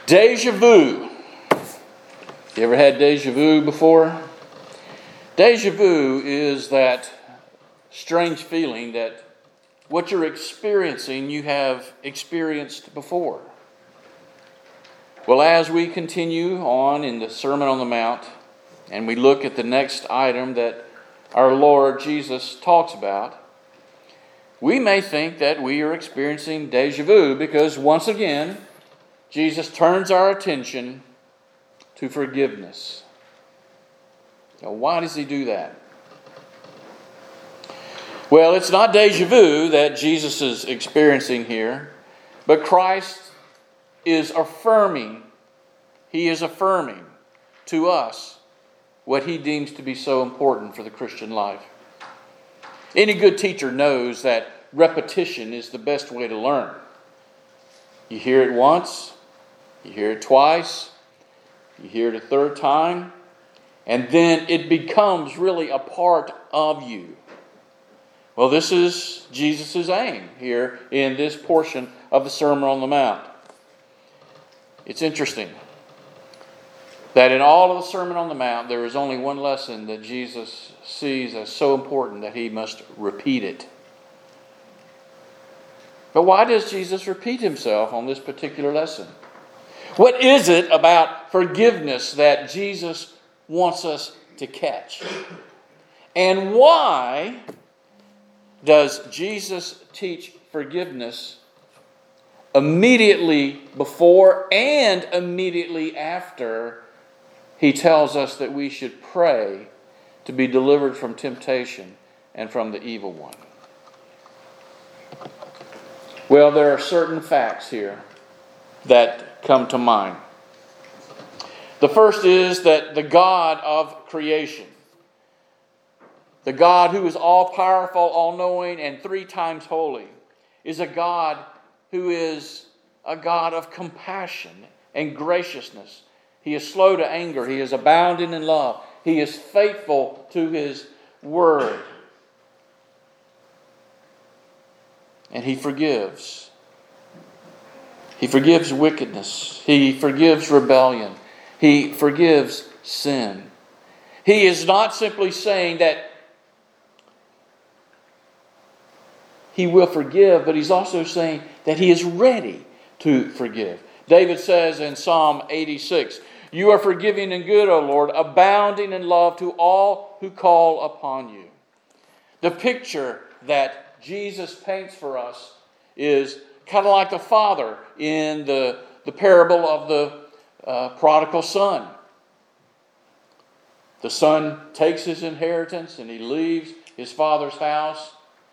Deja vu. You ever had deja vu before? Deja vu is that strange feeling that what you're experiencing, you have experienced before. Well, as we continue on in the Sermon on the Mount, and we look at the next item that our Lord Jesus talks about, we may think that we are experiencing deja vu because once again, Jesus turns our attention to forgiveness. Now, why does he do that? Well, it's not deja vu that Jesus is experiencing here, but Christ is affirming, he is affirming to us what he deems to be so important for the Christian life. Any good teacher knows that repetition is the best way to learn. You hear it once, you hear it twice, you hear it a third time, and then it becomes really a part of you. Well, this is Jesus' aim here in this portion of the Sermon on the Mount. It's interesting that in all of the Sermon on the Mount, there is only one lesson that Jesus sees as so important that he must repeat it. But why does Jesus repeat himself on this particular lesson? What is it about forgiveness that Jesus wants us to catch? And why does Jesus teach forgiveness immediately before and immediately after he tells us that we should pray to be delivered from temptation and from the evil one? Well, there are certain facts here that come to mind. The first is that the God of creation, the God who is all-powerful, all-knowing, and 3 times holy, is a God who is a God of compassion and graciousness. He is slow to anger. He is abounding in love. He is faithful to his word. And he forgives. He forgives wickedness. He forgives rebellion. He forgives sin. He is not simply saying that he will forgive, but he's also saying that he is ready to forgive. David says in Psalm 86, "You are forgiving and good, O Lord, abounding in love to all who call upon you." The picture that Jesus paints for us is kind of like the father in the parable of the prodigal son. The son takes his inheritance and he leaves his father's house.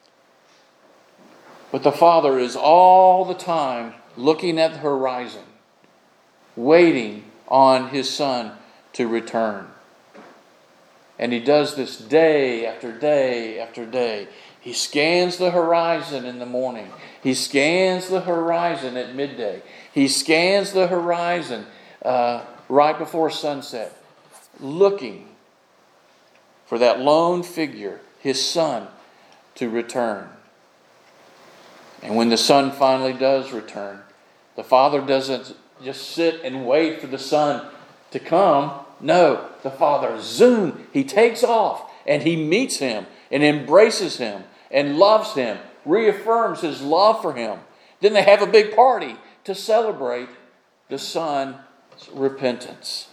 But the father is all the time looking at the horizon, waiting on his son to return. And he does this day after day after day. He scans the horizon in the morning. He scans the horizon at midday. He scans the horizon right before sunset, looking for that lone figure, his son, to return. And when the son finally does return, the father doesn't just sit and wait for the son to come. No, the father, zoom, he takes off and he meets him and embraces him and loves him, reaffirms his love for him. Then they have a big party to celebrate the son's repentance.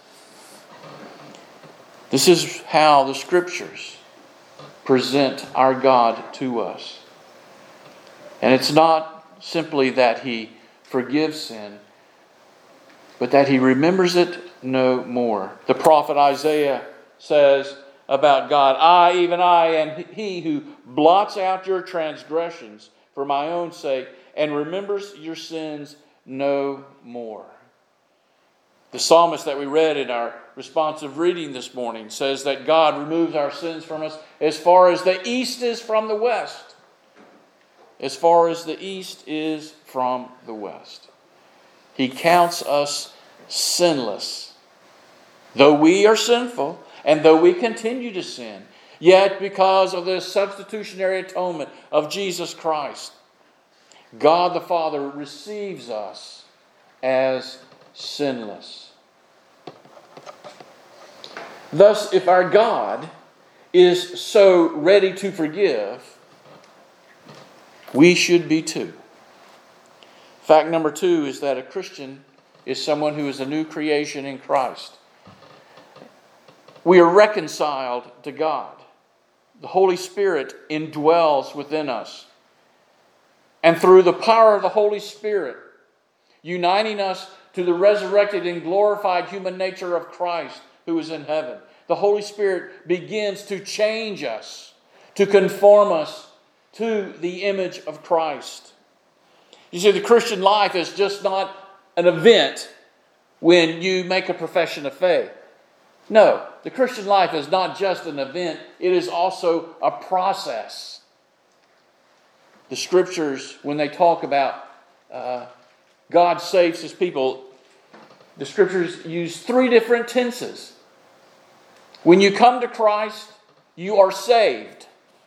This is how the Scriptures present our God to us. And it's not simply that he forgives sin, but that he remembers it no more. The prophet Isaiah says about God, "I, even I, am he who blots out your transgressions for my own sake and remembers your sins no more." The psalmist that we read in our responsive reading this morning says that God removes our sins from us as far as the east is from the west. As far as the east is from the west. He counts us sinless. Though we are sinful, and though we continue to sin, yet because of the substitutionary atonement of Jesus Christ, God the Father receives us as sinless. Thus, if our God is so ready to forgive, we should be too. Fact number 2 is that a Christian is someone who is a new creation in Christ. We are reconciled to God. The Holy Spirit indwells within us. And through the power of the Holy Spirit, uniting us to the resurrected and glorified human nature of Christ who is in heaven, the Holy Spirit begins to change us, to conform us to the image of Christ. You see, the Christian life is just not an event when you make a profession of faith. No, the Christian life is not just an event, it is also a process. The Scriptures, when they talk about God saves His people, the Scriptures use 3 different tenses. When you come to Christ, you are saved.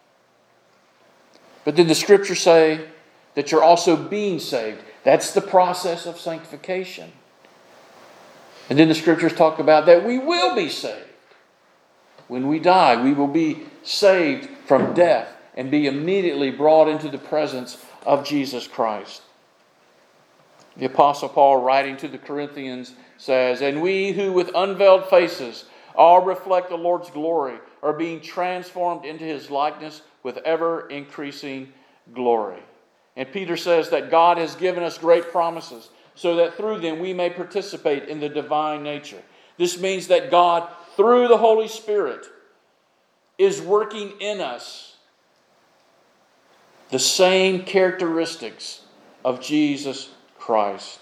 But then the Scriptures say that you're also being saved. That's the process of sanctification. And then the Scriptures talk about that we will be saved. When we die, we will be saved from death and be immediately brought into the presence of Jesus Christ. The Apostle Paul, writing to the Corinthians, says, "And we who with unveiled faces all reflect the Lord's glory are being transformed into His likeness with ever-increasing glory." And Peter says that God has given us great promises so that through them we may participate in the divine nature. This means that God, through the Holy Spirit, is working in us the same characteristics of Jesus Christ.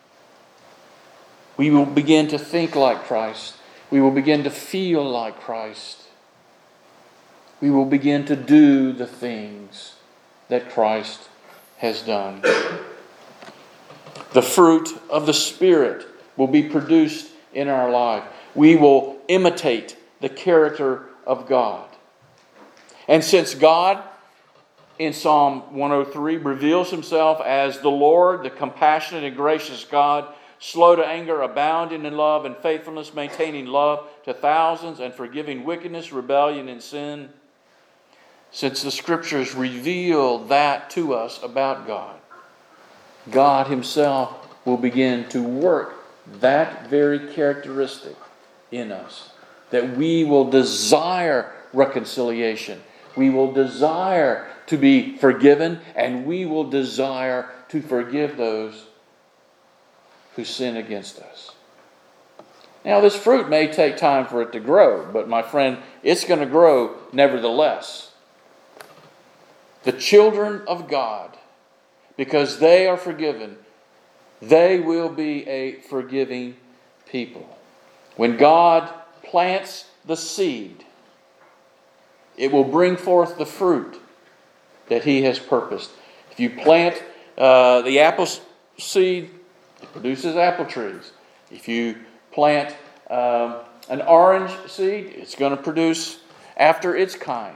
We will begin to think like Christ. We will begin to feel like Christ. We will begin to do the things that Christ has done. The fruit of the Spirit will be produced in our life. We will imitate the character of God. And since God, in Psalm 103, reveals Himself as the Lord, the compassionate and gracious God, slow to anger, abounding in love and faithfulness, maintaining love to thousands, and forgiving wickedness, rebellion, and sin, since the Scriptures reveal that to us about God, God Himself will begin to work that very characteristic in us, that we will desire reconciliation. We will desire to be forgiven, and we will desire to forgive those who sin against us. Now, this fruit may take time for it to grow, but my friend, it's going to grow nevertheless. The children of God, because they are forgiven, they will be a forgiving people. When God plants the seed, it will bring forth the fruit that He has purposed. If you plant the apple seed, it produces apple trees. If you plant an orange seed, it's going to produce after its kind.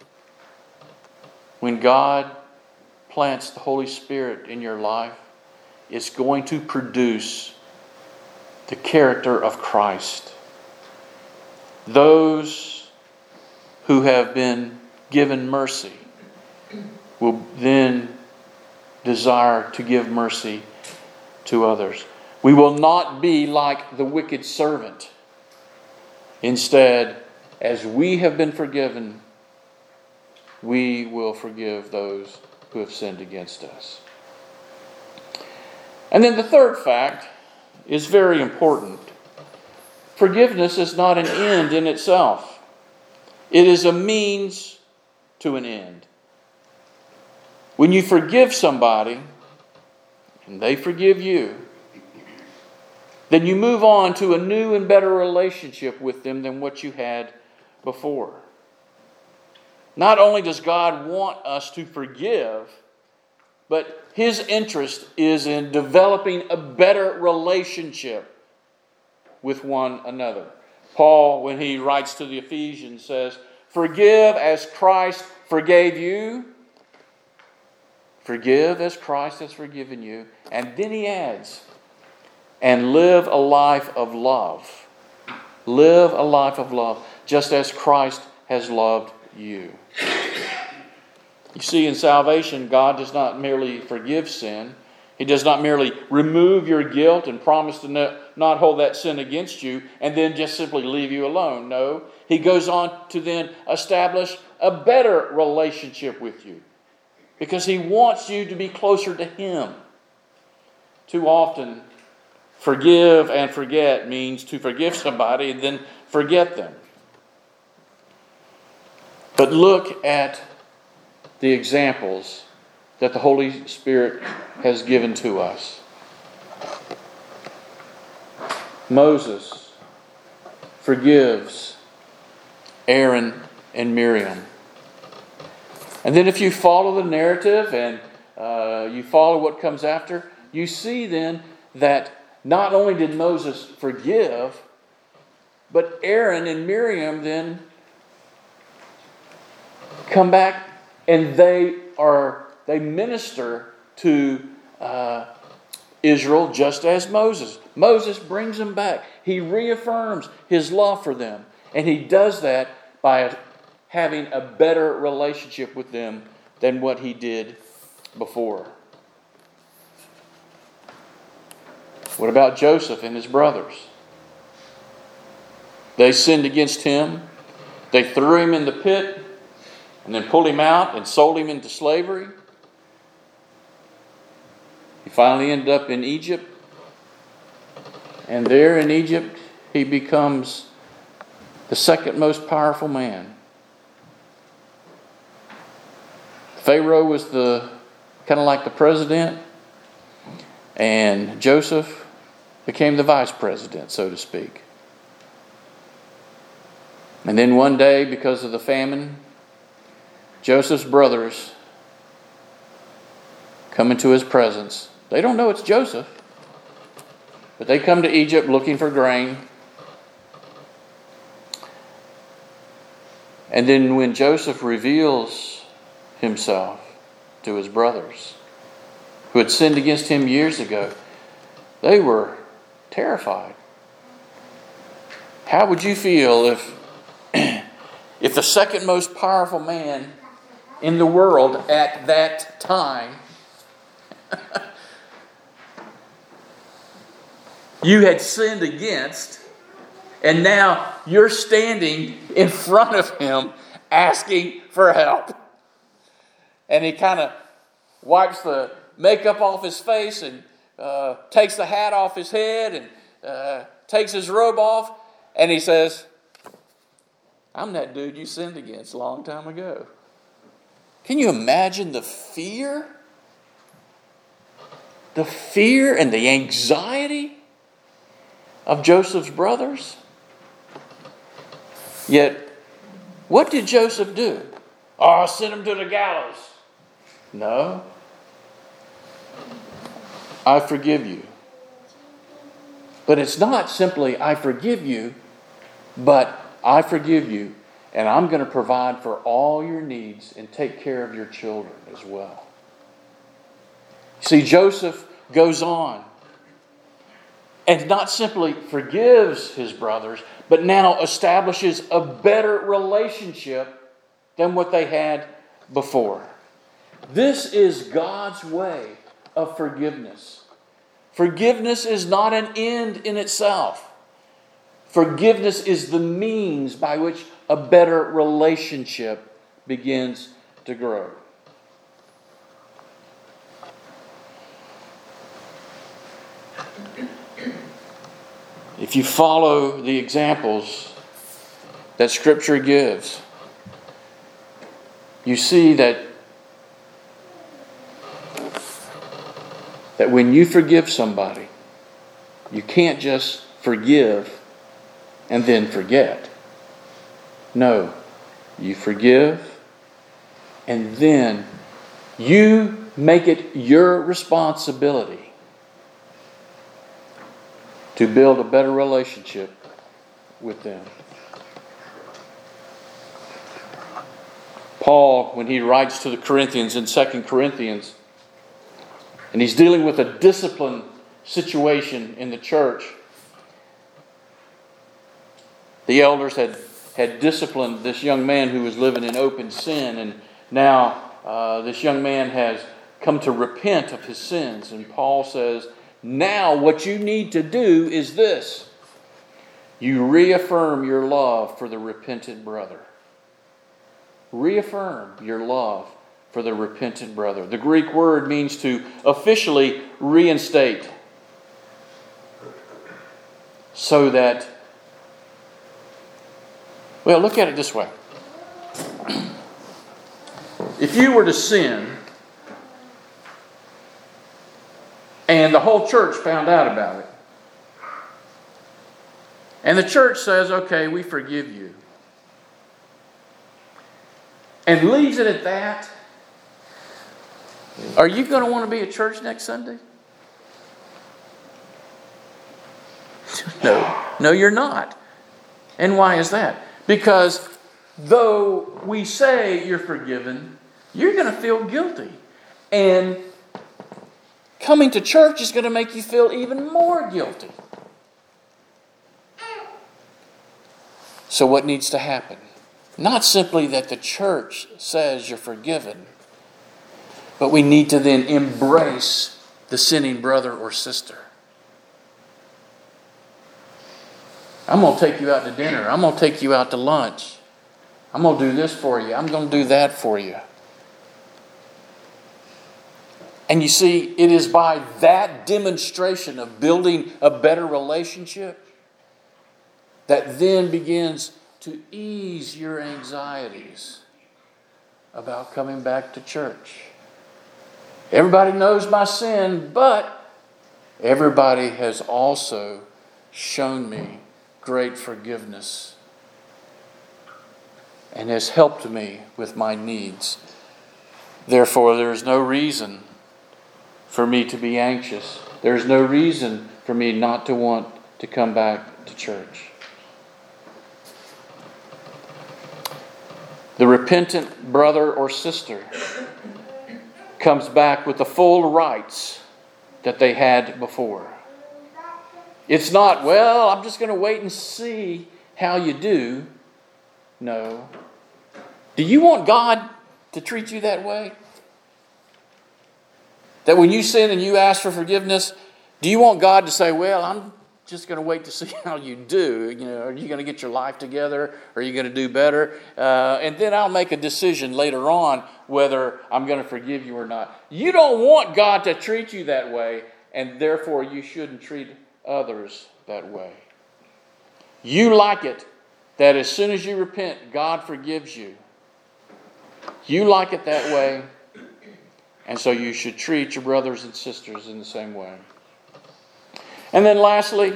When God plants the Holy Spirit in your life, it's going to produce the character of Christ. Those who have been given mercy will then desire to give mercy to others. We will not be like the wicked servant. Instead, as we have been forgiven, we will forgive those who have sinned against us. And then the third fact is very important. Forgiveness is not an end in itself. It is a means to an end. When you forgive somebody, and they forgive you, then you move on to a new and better relationship with them than what you had before. Not only does God want us to forgive, but His interest is in developing a better relationship with one another. Paul, when he writes to the Ephesians, says, "Forgive as Christ forgave you." Forgive as Christ has forgiven you. And then he adds, and live a life of love. Live a life of love, just as Christ has loved you. You see, in salvation, God does not merely forgive sin. He does not merely remove your guilt and promise to not hold that sin against you and then just simply leave you alone. No, He goes on to then establish a better relationship with you because He wants you to be closer to Him. Too often, forgive and forget means to forgive somebody and then forget them. But look at the examples that the Holy Spirit has given to us. Moses forgives Aaron and Miriam. And then if you follow the narrative and you follow what comes after, you see then that not only did Moses forgive, but Aaron and Miriam then come back and they minister to Israel just as Moses. Moses brings them back. He reaffirms his love for them. And he does that by having a better relationship with them than what he did before. What about Joseph and his brothers? They sinned against him. They threw him in the pit and then pulled him out and sold him into slavery. He finally ended up in Egypt. And there in Egypt, he becomes the second most powerful man. Pharaoh was kind of like the president, and Joseph became the vice president, so to speak. And then one day, because of the famine, Joseph's brothers come into his presence. They don't know it's Joseph, but they come to Egypt looking for grain. And then when Joseph reveals himself to his brothers, who had sinned against him years ago, they were terrified. How would you feel if the second most powerful man in the world at that time you had sinned against, and now you're standing in front of him asking for help? And he kind of wipes the makeup off his face and takes the hat off his head and takes his robe off, and he says, "I'm that dude you sinned against a long time ago." Can you imagine the fear? The fear and the anxiety of Joseph's brothers? Yet, what did Joseph do? Oh, send him to the gallows. No. I forgive you. But it's not simply, I forgive you, but I forgive you, and I'm going to provide for all your needs and take care of your children as well. See, Joseph goes on and not simply forgives his brothers, but now establishes a better relationship than what they had before. This is God's way of forgiveness. Forgiveness is not an end in itself. Forgiveness is the means by which a better relationship begins to grow. If you follow the examples that Scripture gives, you see that when you forgive somebody, you can't just forgive and then forget. No, you forgive and then you make it your responsibility to build a better relationship with them. Paul, when he writes to the Corinthians in 2 Corinthians, and he's dealing with a discipline situation in the church. The elders had disciplined this young man who was living in open sin, and now this young man has come to repent of his sins. And Paul says, now what you need to do is this. You reaffirm your love for the repentant brother. Reaffirm your love for the repentant brother. The Greek word means to officially reinstate. So that, well, look at it this way. If you were to sin, and the whole church found out about it, and the church says, okay, we forgive you, and leaves it at that, are you going to want to be at church next Sunday? No, you're not. And why is that? Because though we say you're forgiven, you're going to feel guilty. And coming to church is going to make you feel even more guilty. So what needs to happen? Not simply that the church says you're forgiven, but we need to then embrace the sinning brother or sister. I'm going to take you out to dinner. I'm going to take you out to lunch. I'm going to do this for you. I'm going to do that for you. And you see, it is by that demonstration of building a better relationship that then begins to ease your anxieties about coming back to church. Everybody knows my sin, but everybody has also shown me great forgiveness and has helped me with my needs. Therefore, there is no reason for me to be anxious. There is no reason for me not to want to come back to church. The repentant brother or sister comes back with the full rights that they had before. It's not, well, I'm just going to wait and see how you do. No. Do you want God to treat you that way? That when you sin and you ask for forgiveness, do you want God to say, well, I'm just going to wait to see how you do? You know, are you going to get your life together? Are you going to do better? And then I'll make a decision later on whether I'm going to forgive you or not. You don't want God to treat you that way, and therefore you shouldn't treat others that way. You like it that as soon as you repent, God forgives you. You like it that way, and so you should treat your brothers and sisters in the same way. And then lastly,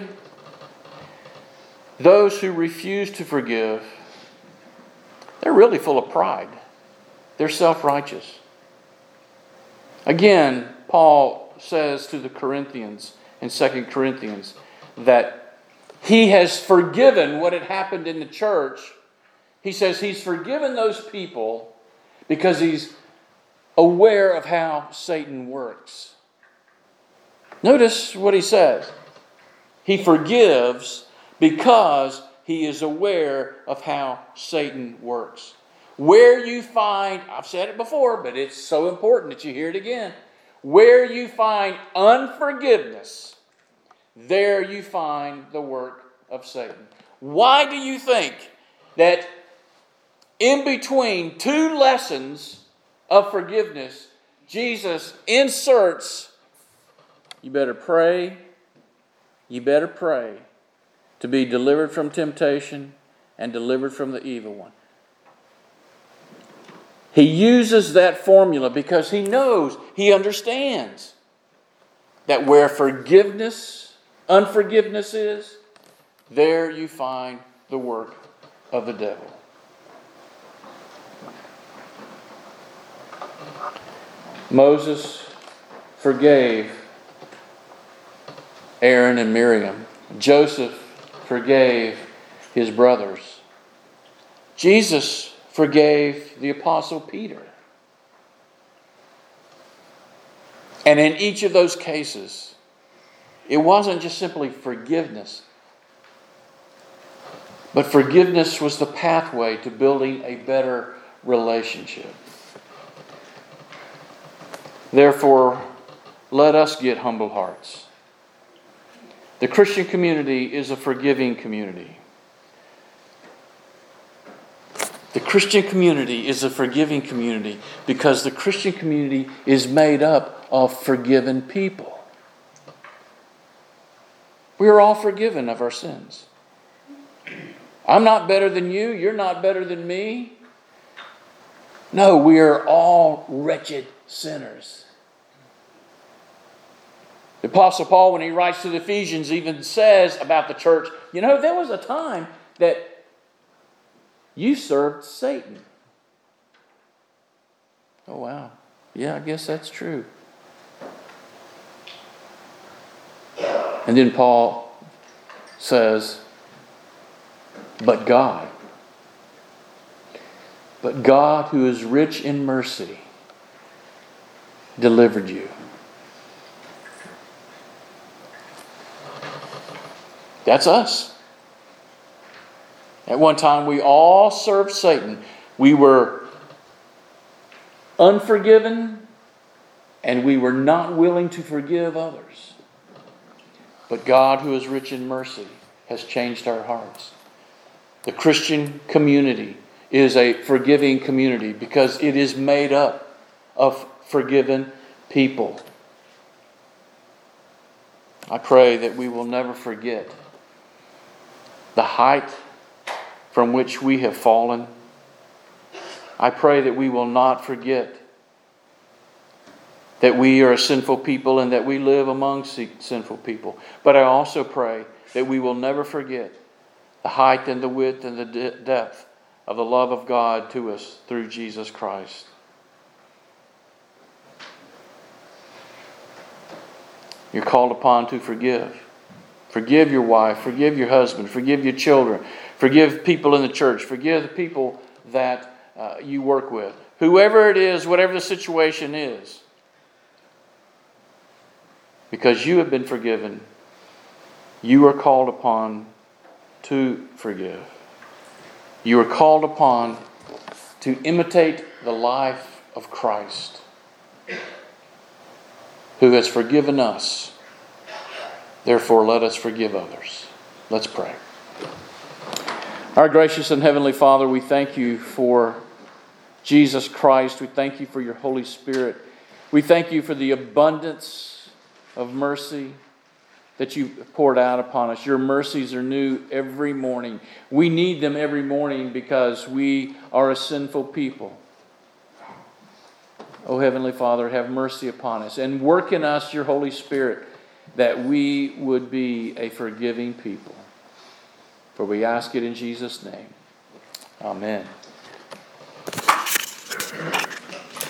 those who refuse to forgive, they're really full of pride. They're self-righteous. Again, Paul says to the Corinthians in 2 Corinthians that he has forgiven what had happened in the church. He says he's forgiven those people because he's aware of how Satan works. Notice what he says. He forgives because he is aware of how Satan works. Where you find, I've said it before, but it's so important that you hear it again. Where you find unforgiveness, there you find the work of Satan. Why do you think that in between two lessons of forgiveness, Jesus inserts, you better pray to be delivered from temptation and delivered from the evil one? He uses that formula because he knows, he understands that where unforgiveness is, there you find the work of the devil. Moses forgave Aaron and Miriam. Joseph forgave his brothers. Jesus forgave the Apostle Peter. And in each of those cases, it wasn't just simply forgiveness, but forgiveness was the pathway to building a better relationship. Therefore, let us get humble hearts. The Christian community is a forgiving community. The Christian community is a forgiving community because the Christian community is made up of forgiven people. We are all forgiven of our sins. I'm not better than you. You're not better than me. No, we are all wretched sinners. The Apostle Paul, when he writes to the Ephesians, even says about the church, there was a time that you served Satan. Oh, wow. Yeah, I guess that's true. And then Paul says, but God who is rich in mercy delivered you. That's us. At one time, we all served Satan. We were unforgiven, and we were not willing to forgive others. But God, who is rich in mercy, has changed our hearts. The Christian community is a forgiving community because it is made up of forgiven people. I pray that we will never forget the height from which we have fallen. I pray that we will not forget that we are a sinful people and that we live among sinful people. But I also pray that we will never forget the height and the width and the depth of the love of God to us through Jesus Christ. You're called upon to forgive. Forgive your wife, forgive your husband, forgive your children, forgive people in the church, forgive the people that you work with. Whoever it is, whatever the situation is. Because you have been forgiven, you are called upon to forgive. You are called upon to imitate the life of Christ, who has forgiven us. Therefore, let us forgive others. Let's pray. Our gracious and heavenly Father, we thank you for Jesus Christ. We thank you for your Holy Spirit. We thank you for the abundance of mercy that you poured out upon us. Your mercies are new every morning. We need them every morning because we are a sinful people. Oh, Heavenly Father, have mercy upon us and work in us your Holy Spirit that we would be a forgiving people. For we ask it in Jesus' name. Amen.